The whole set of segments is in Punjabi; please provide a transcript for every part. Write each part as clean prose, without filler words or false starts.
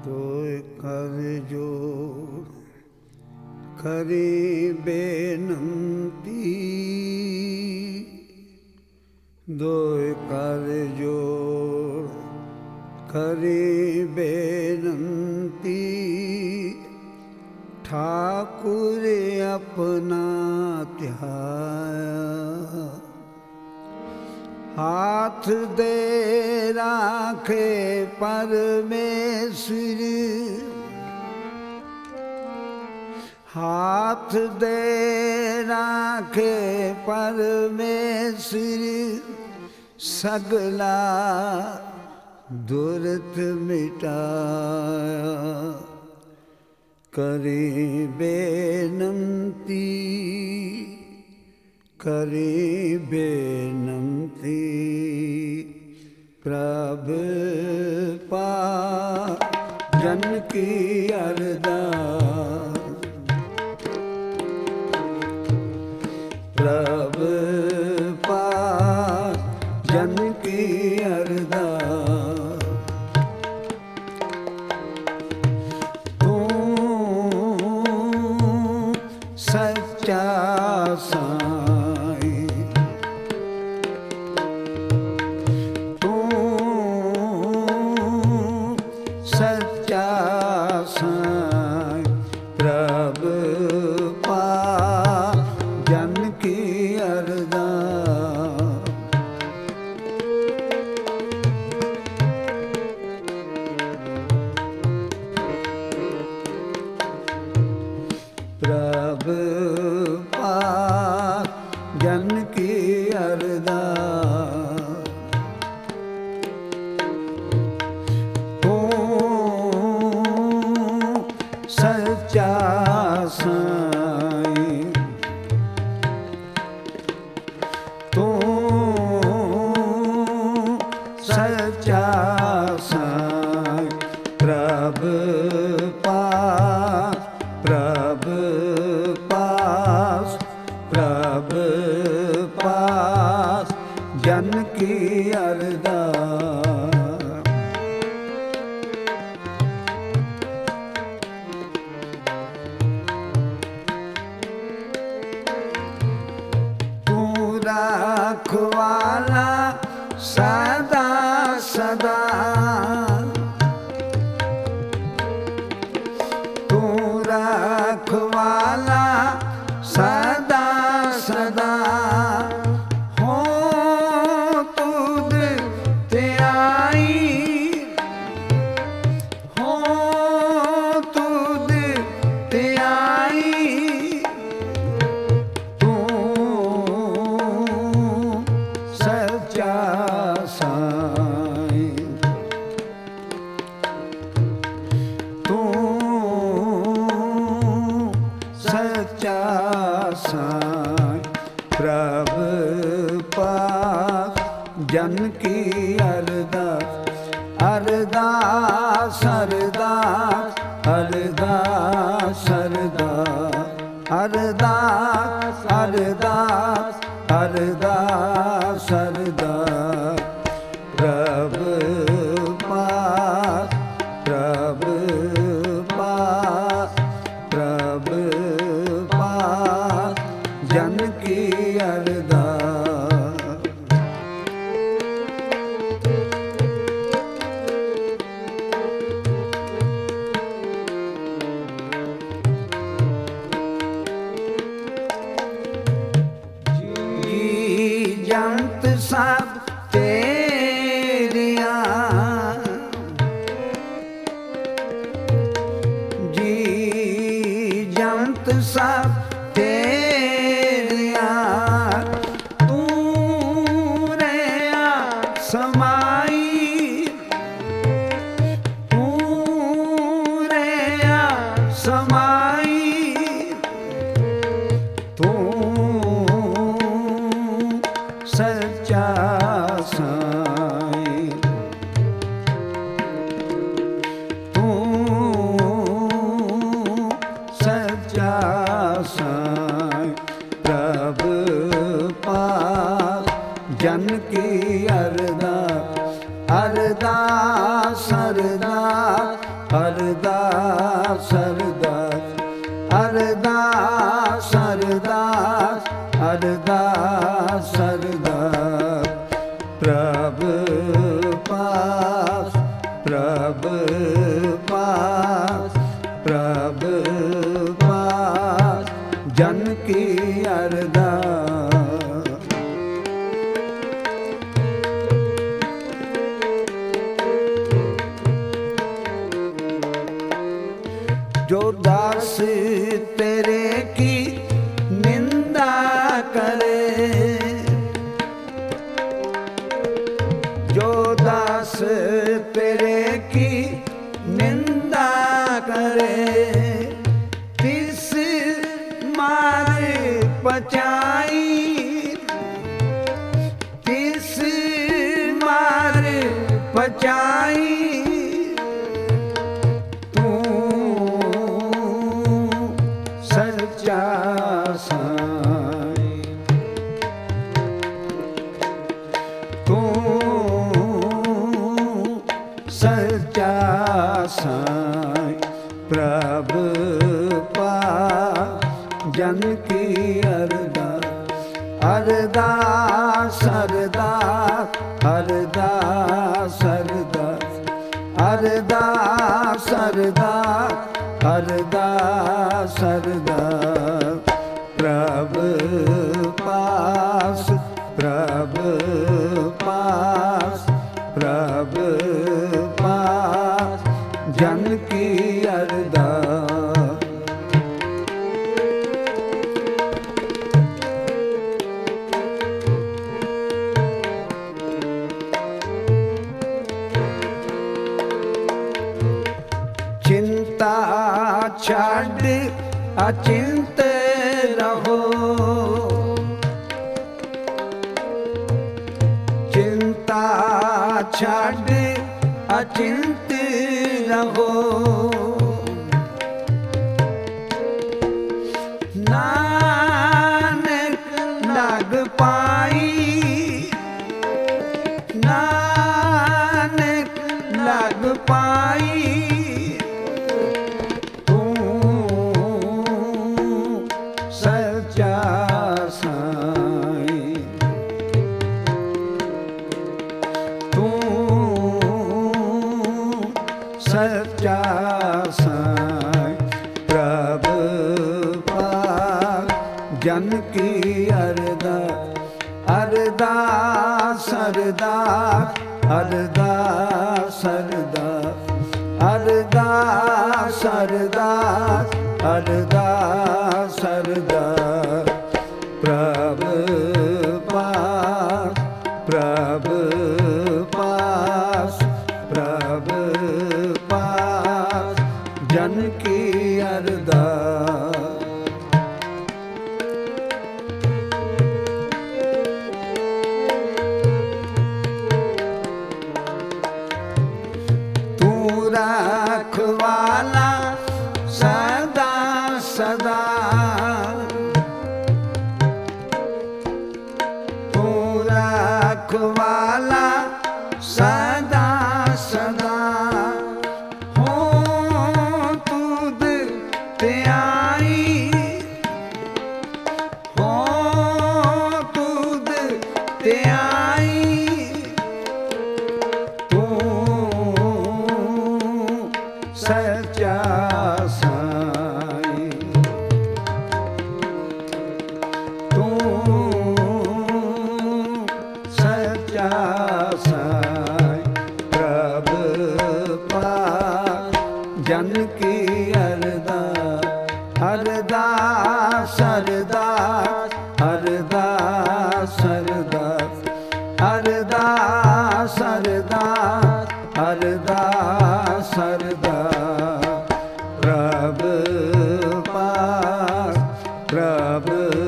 ਦੋਇ ਕਰ ਜੋੜ ਕਰੀ ਬੇਨੰਤੀ, ਦੋਇ ਕਰ ਜੋੜ ਕਰੀ ਬੇਨੰਤੀ, ਠਾਕੁਰ ਆਪਣਾ ਧਿਆਇਆ, ਹਾਥ ਦੇ ਰਾਖੇ ਪਰਮੇਸ਼ਰ, ਹਾਥ ਦੇ ਰਾਖੇ ਪਰਮੇਸ਼ਰ, ਸਗਲਾ ਦੁਰਤ ਮਿਟਾਇਆ, ਕਰੀ ਬੇਨੰਤੀ, ਕਰੀ ਬੇਨੰਤੀ, ਪ੍ਰਭ ਪਾਕ ਜਨ ਕੀ ਅਰਦਾਸ, ਪ੍ਰਭ ਪਾਕ ਜਨ ਕੀ ਅਰਦਾਸ, ਤੂੰ ਸੱਚਾ ਸਾਈਂ, ਸੱਚਾ ਸਾਈਂ, ਪ੍ਰਭ ਪਾਕ ਜਨ ਕੀ ਅਰਦਾਸ, ਪ੍ਰਭ ਪਾਕ ਜਨ ਕੀ ਅਰਦਾਸ, ਸੱਚਾ ਸਾਈਂ, ਤੂੰ ਸੱਚਾ ਸਾਈਂ, ਪ੍ਰਭ ਪਾਸ, ਪ੍ਰਭ ਪਾਸ, ਪ੍ਰਭ ਪਾਸ ਜਨ ਕੀ ਅਰਦਾਸ, ਰਖਵਾਲਾ ਸਦਾ ਸਦਾ, ਤੂੰ ਰਖਵਾਲਾ ਸਦਾ ਸਦਾ, ਹੋ ਤੁਧ ਧਿਆਈ, ਹੋ ਤੁਧ ਧਿਆਈ, ਸੱਚਾ ਸਾਈਂ, ਤੂੰ ਸੱਚਾ ਸਾਈਂ, ਪ੍ਰਭ ਪਾਕ ਜਨ ਕੀ ਅਰਦਾਸ, ਅਰਦਾਸ ਅਰਦਾਸ ਅਰਦਾਸ ਅਰਦਾਸ ਅਰਦਾਸ ਅਰਦਾਸ ਅਰਦਾਸ, ਪ੍ਰਭ ਪਾਕ, ਪ੍ਰਭ ਪਾਕ, ਪ੍ਰਭ ਪਾਕ ਜਨ ਕੀ ਅਰਦਾਸ, ਜੰਤ ਸਭ ਤੇਰੀਆਂ, ਜੀ ਜੰਤ ਸਭ ਤੇਰੀਆਂ, ਤੂੰ ਰਹਿਆ ਸਮਾਈ, ਤੂੰ ਰਹਿਆ ਸਮਾਈ, ਤੂੰ ਸੱਚਾ ਸਾਈਂ, ਤੂੰ ਸੱਚਾ ਸਾਈਂ, ਪ੍ਰਭ ਪਾਕ ਜਨ ਕੀ ਅਰਦਾਸ, ਅਰਦਾਸ ਅਰਦਾਸ ਪ੍ਰਭ ਪਾਸ ਪ੍ਰਭ ਪਾਸ ਜਨ ਕੀ ਅਰਦਾਸ। ਜੋ ਦਾਸ ਤੇਰੇ ਕੀ ਨਿੰਦਾ ਕਰੇ, ਜੋ ਦਾਸ ਤੇਰੇ ਕੀ ਨਿੰਦਾ ਕਰੇ, ਤਿਸ ਮਾਰ ਪਚਾਈ, ਤਿਸ ਮਾਰ ਪਚਾਈ। ਸੱਚਾ ਸਾਈਂ ਤੂੰ ਸੱਚਾ ਸਾਈਂ ਪ੍ਰਭ ਪਾਸ ਜਨ ਕੀ ਅਰਦਾਸ। ਅਰਦਾਸ ਅਰਦਾਸ ਅਰਦਾਸ ਅਰਦਾਸ ਅਰਦਾਸ ਅਰਦਾਸ ਅਰਦਾਸ ਪ੍ਰਭ ਪਾਸ ਪ੍ਰਭ ਪਾਸ ਪ੍ਰਭ ਪਾਸ ਜਨ ਕੀ ਅਰਦਾਸ। ਚਿੰਤਾ ਛੱਡ ਅਚਿੰਤ ਰਹੋ, ਚਿੰਤਾ ਛੱਡ ਅਚਿੰਤ ਰਹੋ। ਨਾਨਕ ਲਗ ਪਾਈ, ਨਾਨਕ ਲਗ ਪਾਈ। ਸੱਚਾ ਸਾਈਂ ਤੂੰ ਸੱਚਾ ਸਾਈਂ ਪ੍ਰਭ ਪਾਸ ਜਨ ਕੀ ਅਰਦਾਸ। ਅਰਦਾਸ ਅਰਦਾਸ ਅਰਦਾਸ ਅਰਦਾਸ ਅਰਦਾਸ ਅਰਦਾਸ ਅਰਦਾਸ ਪ੍ਰਭ ਪਾਸ ਪ੍ਰਭ ਪਾਸ ਪ੍ਰਭ ਪਾਸ ਜਨ ਕੀ ਅਰਦਾਸ। ਤੂੰ ਰਖਵਾਲਾ ਸਦਾ ਸਦਾ, ਤੂੰ ਰਖਵਾਲਾ ਸਦਾ ਸਦਾ। ਹੋ ਤੁਧ ਧਿਆਈ, ਹੋ ਤੁਧ ਧਿਆਈ। ਤੂੰ ਸੱਚਾ ਸਾਈਂ ਤੂੰ ਸੱਚਾ ਸਾਈਂ ਪ੍ਰਭ ਪਾਸ ਜਨ ਕੀ ਅਰਦਾਸ। ਅਰਦਾਸ ਅਰਦਾਸ ਅਰਦਾਸ ਅਰਦਾਸ ਅਰਦਾਸ ਅਰਦਾਸ ਅਰਦਾਸ ਪ੍ਰਭ ਪਾਸ ਪ੍ਰਭ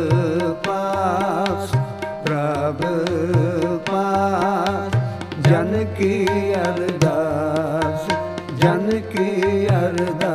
ਪਾਸ ਪ੍ਰਭ ਪਾਸ ਜਨ ਕੀ ਅਰਦਾਸ ਜਨ ਕੀ ਅਰਦਾਸ।